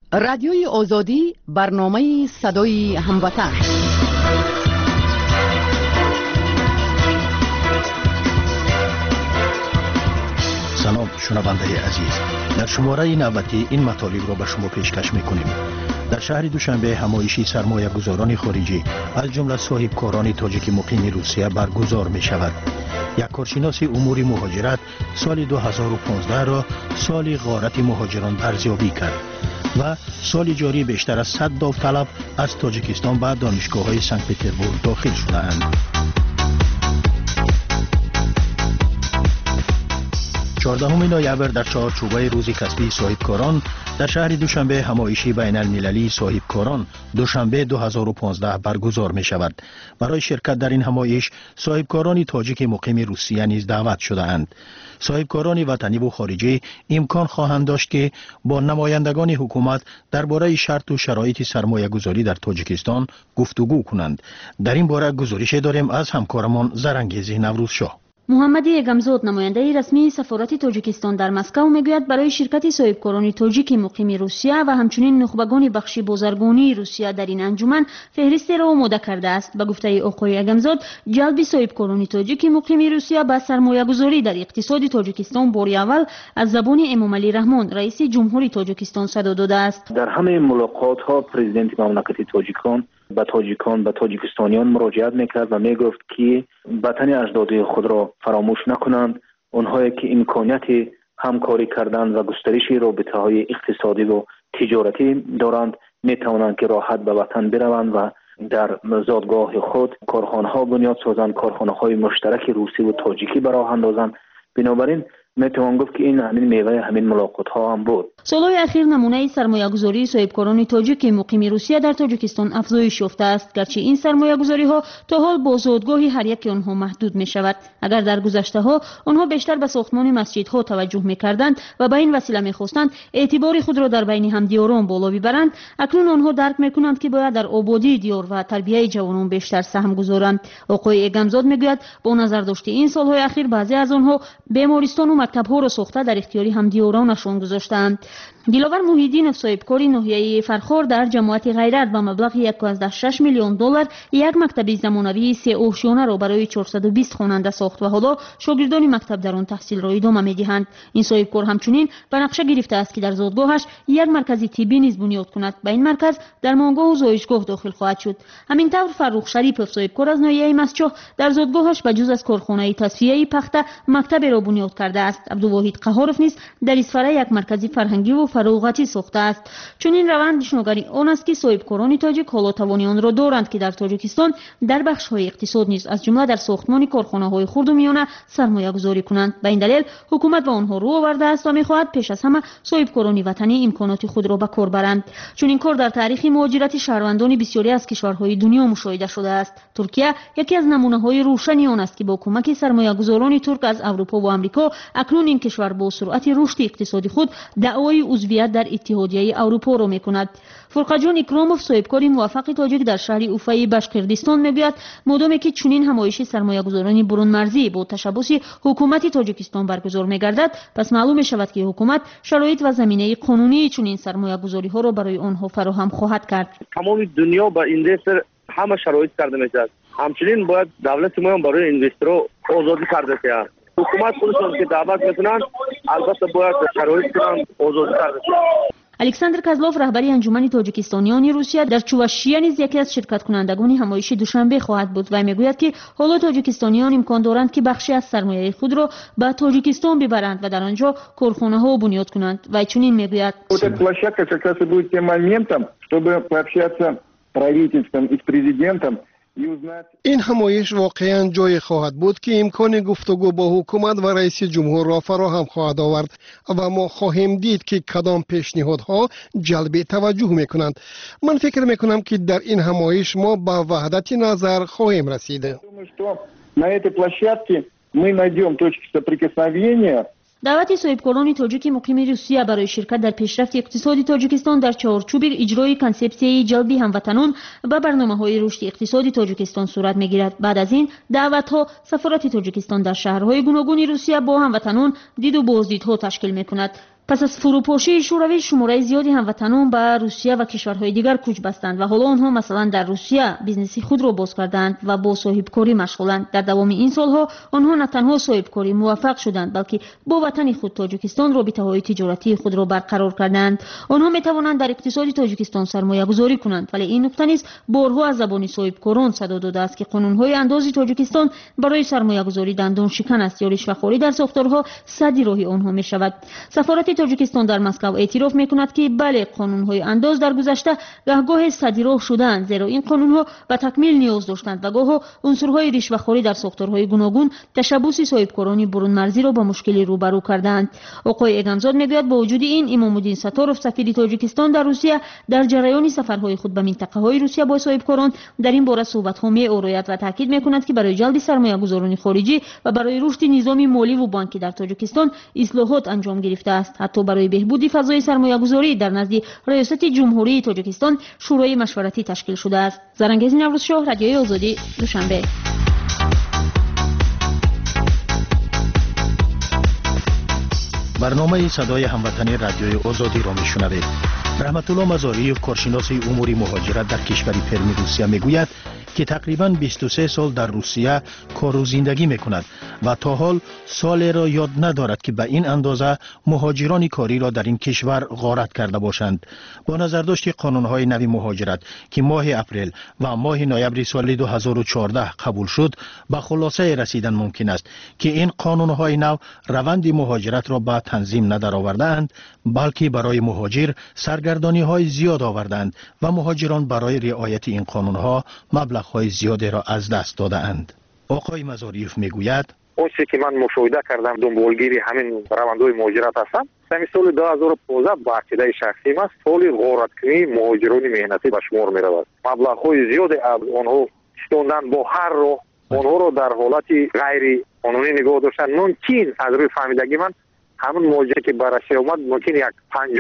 رادیوی آزادی، برنامه صدای هموطن. سلام شنونده عزیز، در شماره 90 این مطالب را به شما پیشکش می‌کنیم. در شهر دوشنبه همایشی سرمایه گذاران خارجی از جمله صاحبکاران تاجیک مقیم روسیه برگزار می شود. یک کارشناس امور مهاجرت سال 2015 را سال غارت مهاجران ارزیابی کرد و سال جاری بیشتر از 100 داوطلب از تاجیکستان به دانشگاه‌های سنت پترزبورگ داخل شده‌اند. 14 نوامبر در چهارچوبه روز کسبی صاحبکاران در شهر دوشنبه همایشی بین المللی صاحبکاران دوشنبه 2015 برگزار می شود. برای شرکت در این همایش صاحبکاران تاجیک مقیم روسیه نیز دعوت شده اند. صاحبکاران وطنی و خارجی امکان خواهند داشت که با نمایندگان حکومت درباره شرط و شرایط سرمایه گذاری در تاجیکستان گفتگو کنند. در این باره گزارش داریم از همکارمان زرنگیز نوروزشاه. محمد اگمزاد نماینده رسمی سفارت تاجیکستان در مسکو میگوید برای شرکت صاحبکاران تاجیک مقیم روسیه و همچنین نخبگان بخش بازرگانی روسیه در این انجمن فهرست را آماده کرده است. به گفته آقای اگمزاد، جلب صاحبکاران تاجیک مقیم روسیه به سرمایه گذاری در اقتصاد تاجیکستان بار اول از زبان امامعلی رحمان رئیس جمهوری تاجیکستان صدا داده است. در همه ملاقات ها پرزیدنت مملکت تاجیکان به تاجیکستانیان مراجعت میکرد و میگفت که وطن اجدادی خود را فراموش نکنند. آنهایی که امکانیت همکاری کردن و گسترش رابطه های اقتصادی و تجارتی دارند میتوانند که راحت به وطن بروند و در زادگاه خود کارخانه ها بنیاد سازند، کارخانه های مشترک روسی و تاجیکی به راه اندازند. بنابراین میتوان گفت که این همین میوه همین ملاقات ها هم بود. سالهای اخیر نمونه سرمایه گذاری صاحبکاران تاجیک مقیم روسیه در تاجیکستان افزایش یافته است، گرچه این سرمایه گذاری ها تا حال با زادگاه هر یک آنها محدود می شود. اگر در گذشته ها آنها بیشتر به ساختمان مسجدها توجه می کردند و به این وسیله می خواستند اعتبار خود را در بین همدیاران بالا ببرند، اکنون آنها درک می کنند که باید در آبادی دیار و تربیت جوانان بیشتر سهم گذارند. آقای اگمزاد میگوید با نظر داشته این سالهای اخیر بعضی از آنها بیمارستان و مکتب‌ها را ساخته در اختیار همدیارانشان گذاشتند. دلاور محیدینов صاحبکار ناحیه فرخار در جماعت غیرت با مبلغ 1.6 میلیون دلار یک مکتب زمانوی 3 آشیانه را برای 420 خواننده ساخت و حالا شاگردان مکتب در آن تحصیل را ادامه می‌دهند. این صاحبکار همچنین به نقشه گرفته است که در زادگاهش یک مرکز طبی نیز بنیاد کند. به این مرکز درمانگاه و زایشگاه داخل خواهد شد. همینطور فرخ شریپov صاحبکار از ناحیه مسجح در زادگاهش به جز از کارخانه تصفیه پخته مکتب را بنیاد کرده است. عبدالواحد قهارov نیز در اسفره یک مرکز فرهنگی و فراغتی ساخته است. چون این روند نشانگری آن است که صاحبکاران تاجیک حالا توانی آن را دارند که در تاجیکستان در بخش‌های اقتصاد نیز از جمله در ساختمان کارخانه‌های خرد و میانه سرمایه گذاری کنند. به این دلیل حکومت به آنها رو آورده است و می‌خواهد پیش از همه صاحبکاران وطنی امکانات خود را به کار برند. چون این کار در تاریخ مهاجرت شهروندان بسیاری از کشورهای دنیا مشاهده شده است. ترکیه یکی از نمونه‌های روشنی آن است که با کمک سرمایه‌گذاران ترک از اروپا و آمریکا اکنون این کشور با سرعت رشد اقتصادی خود دعوای عضویت در اتحادیه اروپا را می‌کند. فرقجان اکراموف صاحبکار موفق تاجیک در شهر اوفای بشقردستان میگوید مادامی که چنین همایش سرمایه‌گذاران برون مرزی با تشبث حکومت تاجیکستان برگزار می‌گردد، پس معلوم می‌شود که حکومت شرایط و زمینه قانونی چنین سرمایه‌گذاری‌ها را برای آنها فراهم خواهد کرد. تمام دنیا با این دستر همه شرایط کرده می‌شود. همچنین باید دولت ما برای اینوسترها آزادی کرده شود. حکومت خودشون که دعوت میکنن البته باید شرایط کنن آزادی کرده شود. الکساندر کازلوف رهبری انجمن تاجیکستانیان روسیه در چواشیه نیز یکی از شرکت کنندگان همایش دوشنبه خواهد بود و میگوید که حالا تاجیکستانیان امکان دارند که بخشی از سرمایه خود را به تاجیکستان ببرند و در آنجا کارخانه‌ها بنیاد کنند. و چنین میگوید площадка как раз и будет тем моментом, чтобы пообщаться с правительством и с президентом. این همایش واقعا جای خواهد بود که امکان گفتگو با حکومت و رئیس جمهور را فراهم خواهد آورد و ما خواهیم دید که کدام پیشنهادها جلب توجه میکنند. من فکر میکنم که در این همایش ما به وحدت نظر خواهیم رسید. دعوت صاحبکاران تاجیک مقیم روسیه برای شرکت در پیشرفت اقتصادی تاجیکستان در چهارچوب اجرای کنسپسیه جلب هموطنان به برنامه‌های رشد اقتصادی تاجیکستان صورت می‌گیرد. بعد از این دعوت‌ها سفارت تاجیکستان در شهرهای گوناگون روسیه با هموطنان دید و بازدیدها تشکیل می‌کند. پس از فروپاشی شوروی شماره زیادی هموطنان به روسیه و کشورهای دیگر کوچ بستند و حالا آنها مثلا در روسیه بیزنس خود را باز کردند و با صاحبکاری مشغولند. در دوام این سالها آنها نه تنها صاحبکاری موفق شدند بلکه با وطن خود تاجیکستان رابطه‌های تجارتی خود را برقرار کردند. آنها می توانند در اقتصاد تاجیکستان سرمایه گذاری کنند، ولی این نکته نیز بارها از زبان صاحبکاران صدا داده است که قانون‌های انداز تاجیکستان برای سرمایه گذاری دندان شکن است یا رشوه‌خواری در ساختارها سد راهی آنها می شود. سفارت تاجیکستان در مسکو اعتراف می کند که بله، قانون‌های انداز در گذشته گاه سدی راه شدند، زیرا این قانون‌ها به تکمیل نیاز داشتند و گاه عنصرهای رشوه‌خواری در ساختارهای گوناگون تشبوس صاحبکاران برون مرزی را با مشکلی روبرو کردند. آقای اگمزاد میگوید با وجود این امام الدین ستارف سفیر تاجیکستان در روسیه در جریان سفرهای خود به منطقه‌های روسیه با صاحبکاران در این باره صحبت‌ها می‌آورد و تاکید می‌کند که برای جلب سرمایه‌گذاران خارجی و برای رشد نظام مالی و بانکی در تاجیکستان اصلاحات انجام گرفته است. حتی برای بهبود فضای سرمایه‌گذاری در نزد ریاست جمهوری تاجیکستان شورای مشورتی تشکیل شده است. زرنگیز نوروزشاه، رادیوی آزادی، دوشنبه. برنامه صدای هموطنی رادیوی آزادی را میشنوید. رحمت الله مزاریف، کارشناس امور مهاجرت در کشور پرمی روسیه میگوید که تقریباً 23 سال در روسیه کار و زندگی میکند و تا حال سالی را یاد ندارد که به این اندازه مهاجران کاری را در این کشور غارت کرده باشند. با نظرداشت قانون‌های نوی مهاجرت که ماه اپریل و ماه نوامبر سال 2014 قبول شد، به خلاصه رسیدن ممکن است که این قانون‌های نو روند مهاجرت را به تنظیم ندارآوردند، بلکه برای مهاجر سرگردانی‌های زیاد آوردند و مهاجران برای رعایت این قانون‌ها مبلغ‌های زیادی را از دست داده‌اند. آقای مزاریف میگوید اون چیزی که من مشاهده کردم دنبالگیری همین روندهای مهاجرت هستم. در سال 2015 با عقیده شخصی من سال غارتکنی مهاجران مهنتی به شمار می‌رود. مبلغ‌های زیادی از آنها ستوندن با هر راه آنها را در حالت غیر قانونی نگاه داشتن. ممکن از روی فهمیدگی من همون مهاجری که به روسیه آمد ممکن یک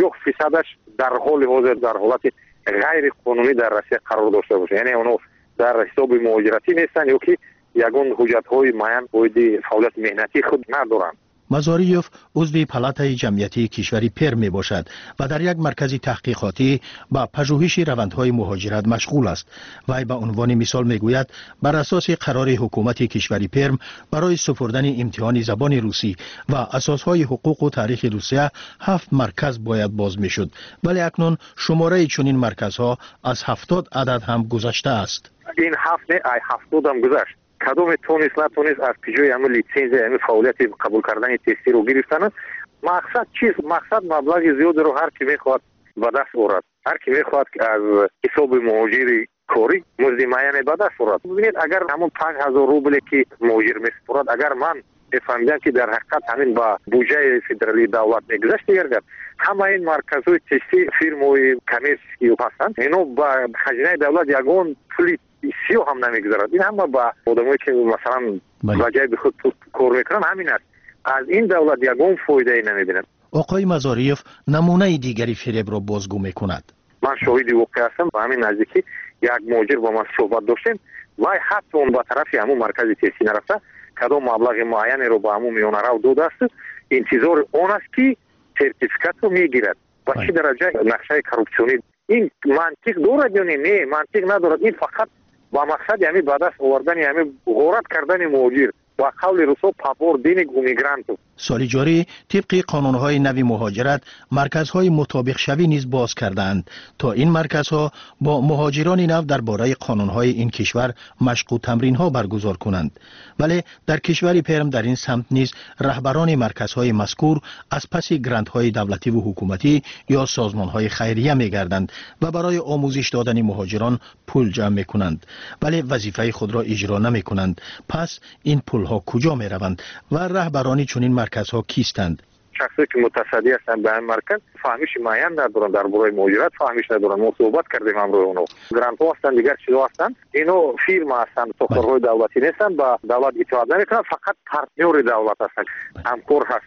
50% در حال حاضر در حالت غیر قانونی در روسیه قرار داشته باشه، یعنی اونها در حساب مهاجرتی نیستن یا که یگان حجت‌های معین باید فعالیت مهنتی خود ندارند. مزاریف عضو پالاتای جمعیتی کشور پرم می باشد و در یک مرکز تحقیقاتی با پژوهش روندهای مهاجرت مشغول است. وی به عنوان مثال می گوید بر اساس قرار حکومت کشور پرم برای سپردن امتحان زبان روسی و اساسهای حقوق و تاریخ روسیه 7 مرکز باید باز می شد، ولی اکنون شماره چنین مرکزها از 70 عدد هم گذشته است. این 7 نه 70 هم گذشت. کدام تونست نتونست از پیجوی همه لیسنس همه فعالیت قبول کردن تستی رو گرفتن. مقصد چیست؟ مقصد مبلغ زیاد رو هر کی میخواد به دست آورد، هر کی میخواد از حساب مهاجری کاری مزد معین به دست آورد. ببینید اگر همون 5000 روبل که مهاجر میسپرد اگر من فهمیدم که در حقیقت همین با بودجه فدرالی دولت میگذشت دیگر همه این مرکزهای تستی فرمای کمیرسکی هستند، اینو با خزینه دولت یگان پولی سیو هم نمیگذارد. این هم با آدمایی که مثلا وجای به خود کار میکنن همین است، از این دولت یگان فایده ای نمیبینن. آقای مزاریف نمونه دیگری فریب را بازگو میکند. من شاهد واقع هستم. با همین نزدیکی یک مهاجر با من صحبت داشتیم و حتی اون با طرف همون مرکز تستی نرفته کدام مبلغ معینی رو با همون میونه رو داده است، انتظار اون است که سرتیفیکات رو میگیرد و چه درجه نقشه کورپسیونی. این منطق دارد یا نه؟ منطق ندارد. این فقط با مقصد یعنی به دست آوردن یعنی غارت کردن مهاجر با قول روسو پاپور دینگ و میگرانتو. سال جاری طبق قانون‌های نوی مهاجرت مرکزهای مطابق شوی نیز باز کردند تا این مرکزها با مهاجران نو درباره قانون‌های این کشور مشق و تمرین‌ها برگزار کنند. ولی در کشور پرم در این سمت نیز رهبران مرکزهای مذکور از پس گرانت‌های دولتی و حکومتی یا سازمان‌های خیریه می‌گردند و برای آموزش دادن مهاجران پول جمع می‌کنند، ولی وظیفه خود را اجرا نمی‌کنند. پس این پول‌ها کجا می‌روند و رهبران چنین مرکزها کیستند؟ شخصی که متصدی هستند به این مرکز فهمیش معین ندارن درباره مهاجرت، فهمیش ندارن. ما صحبت کردیم امروز اونو گرانت ها هستند، دیگر چیزا هستند. اینو فیرما هستند، ساختارهای دولتی نیستند، با دولت اطاعت نمیکنند، فقط پارتنر دولت هستند، همکار هستند.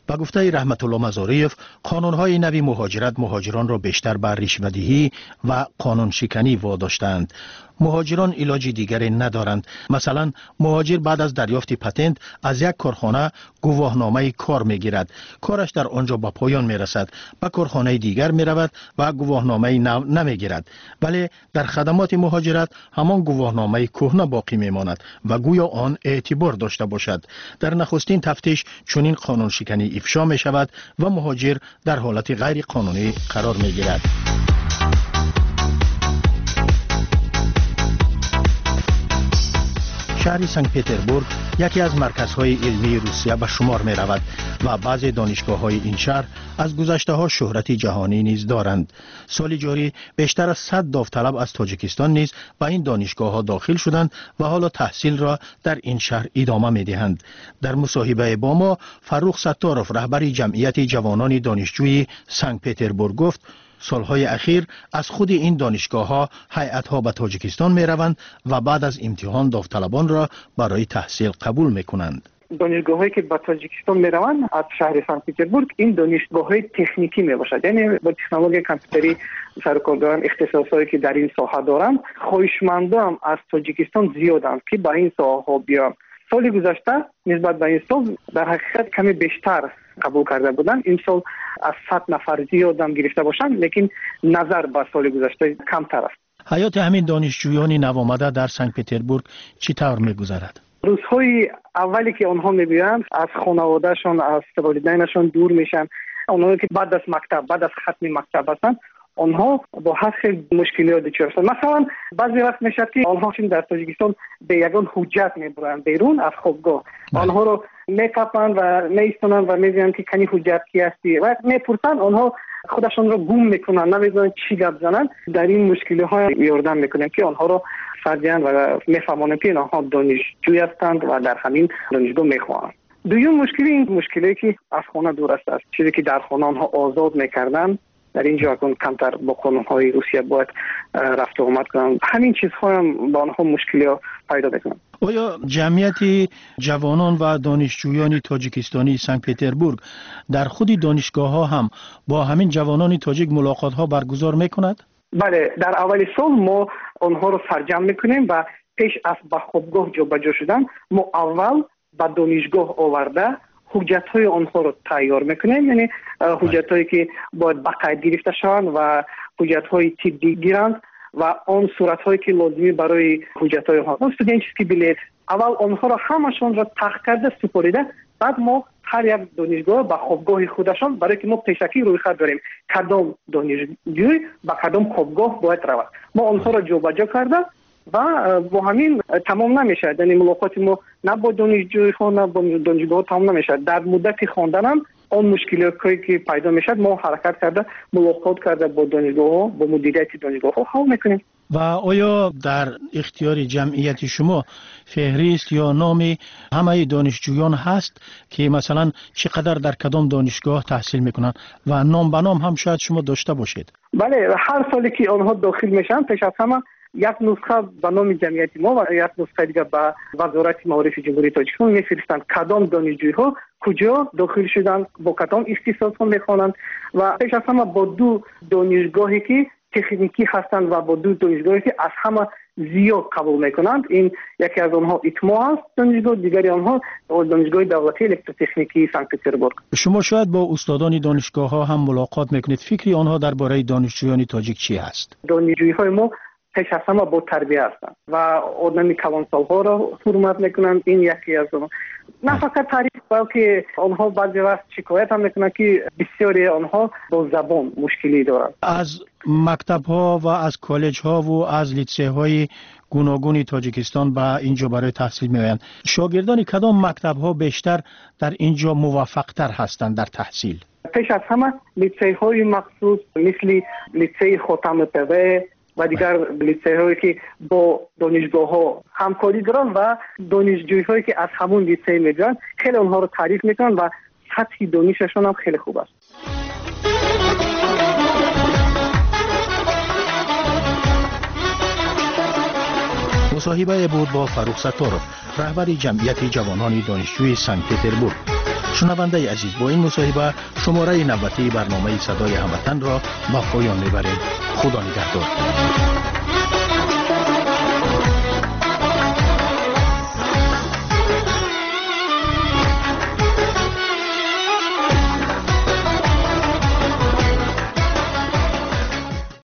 با گفته رحمت الله مزاریف، قانون‌های نوی مهاجرت مهاجران را بیشتر بر رشوه‌دهی و قانون شکنی واداشتند. مهاجران علاج دیگری ندارند. مثلا مهاجر بعد از دریافت پتنت از یک کارخانه گواهنامه کار میگیرد. کارش در آنجا به پایان میرسد. به کارخانه دیگر میرود و گواهنامه نمیگیرد. ولی در خدمات مهاجرت همان گواهنامه کهنه باقی میماند و گویا آن اعتبار داشته باشد. در نخستین تفتیش چنین قانون شکنی افشا می شود و مهاجر در حالت غیر قانونی قرار می گیرد. شهر سنت پتربورگ یکی از مرکزهای علمی روسیه به شمار می رود و بعضی دانشگاه‌های این شهر از گذشته ها شهرت جهانی نیز دارند. سال جاری بیشتر از 100 داوطلب از تاجیکستان نیز به این دانشگاه ها داخل شدند و حالا تحصیل را در این شهر ادامه می دهند. در مصاحبه با ما فروخ ستاروف رهبر جمعیت جوانان دانشجوی سنت پتربورگ گفت سالهای اخیر از خود این دانشگاه ها هیئت‌ها به تاجیکستان می روند و بعد از امتحان داوطلبان را برای تحصیل قبول می کنند. دانشگاه‌هایی که به تاجیکستان می روند از شهر سنت پتربورگ این دانشگاه‌های تکنیکی می باشد، یعنی با تکنولوژی کامپیوتری سرکارگران اختصاصایی که در این ساحه دارند. خواهشمندان از تاجیکستان زیادند که به این ساحه ها بیان. سال گذشته نسبت به این سال در حقیقت کمی بیشتر قبول کرده بودند. این سال از 100 نفر زیاد هم گرفته باشند، لیکن نظر به سال گذشته کمتر است. حیات همین دانشجویان نوآمده در سنت پتربورگ چطور می‌گذرد؟ روزهای اولی که آنها می‌بینند از خانواده‌شان، از والدینشان دور میشن. آنها که بعد از مکتب، بعد از ختم مکتب هستند، آنها با هر خیلی مشکلات دچار هستند. مثلا بعضی وقت میشه که آنها چون در تاجیکستان به یگان حجت میبرند بیرون از خوابگاه، آنها رو میکپند و میستونند و میگویند که کنی حجت کی هستی و میپرسند. آنها خودشان رو گم میکنند، نمیدونند چی گپ زنند. در این مشکل‌ها یاردم میکنند که آنها رو فرجن و میفهمانند که آنها دانشجوی هستند و در همین دانشگاه میخوانند. دوم مشکلی این مشکلی که از خانه دور است. چیزی که در خانه آنها آزاد میکردند در اینجا اکنون کمتر با قانون‌های روسیه باید رفت و آمد کنند. همین چیزها هم با آنها مشکلی پیدا میکنند. آیا جمعیت جوانان و دانشجویان تاجیکستانی سنت پتربورگ در خود دانشگاه ها هم با همین جوانان تاجیک ملاقات ها برگزار میکند؟ بله، در اول سال ما آنها رو سرجم میکنیم و پیش از به خوابگاه جابجا شدن ما اول به دانشگاه آورده حجت‌های آنها رو تیار میکنیم، یعنی حجت‌هایی که باید بقید گرفته شوند و حجت‌های طبی گیرند و آن صورت‌هایی که لازمی برای حجت‌های آنها استودنتسکی بلیت. اول آنها را همشون را تخت کرده سپریده، بعد ما هر یک دانشگاه به خوابگاه خودشان، برای که ما پیشکی رویخط داریم کدام دانشجوی به کدام خوابگاه باید رود، ما آنها را جابجا کرده و با همین تمام نمیشه. یعنی ملاقات ما نه با دانشجوی ها نه با دانشگاه تمام نمیشه. در مدت خواندن هم اون مشکلاتی که پیدا میشه ما حرکت کرده ملاقات کرده با دانشگاه ها، با مدیریت دانشگاه ها حل میکنیم. و آیا در اختیار جمعیت شما فهرست یا نام همه دانشجویان هست که مثلا چقدر در کدام دانشگاه تحصیل میکنن و نام به نام هم شاید شما داشته باشید؟ بله، هر سالی که آنها داخل میشن پیش از همه یک نسخه به نام جمعیت ما و یک نسخه دیگه به وزارت معارف جمهوری تاجیکستان میفرستند کدام دانشجوی ها کجا داخل شدند، با کدام اختصاص ها میخوانند و پیش از همه با دو دانشگاهی که تکنیکی هستند و با دو دانشگاهی که از همه زیاد قبول میکنند. این یکی از آنها ایتما است دانشگاه، دیگری آنها دانشگاه دولتی الکتروتکنیکی سنت پتربورگ. شما شاید با استادان دانشگاه ها هم ملاقات میکنید، فکری آنها درباره دانشجویان تاجیک چی است؟ دانشجوی های ما پیش از همه با تربیه هستند و آدم کلانسال‌ها را حرمت میکنند. این یکی از اونها. نه فقط تعریف، بلکه آنها بعضی وقت شکایت هم میکنند که بسیاری آنها با زبان مشکلی دارند. از مکتب ها و از کالج ها و از لیسه های گوناگون تاجیکستان به اینجا برای تحصیل میآیند. شاگردان کدام مکتب ها بیشتر در اینجا موفق تر هستند در تحصیل؟ پیش از همه لیسه های مخصوص مثل لیسه خاتم پوه و دیگر لیسه هایی که با دانشگاه ها همکاری دارن و دانشجوی هایی که از همون لیسه میگن خیلی اونها رو تعریف میکنن و سطح دانششون هم خیلی خوب است. مصاحبه بود با فروخ ستاروف رهبر جمعیت جوانان دانشجوی سنت پتربورگ. شنونده عزیز، با این مصاحبه شماره نوبتی برنامه صدای هموطن را به پایان میبریم. خدا نگهدار.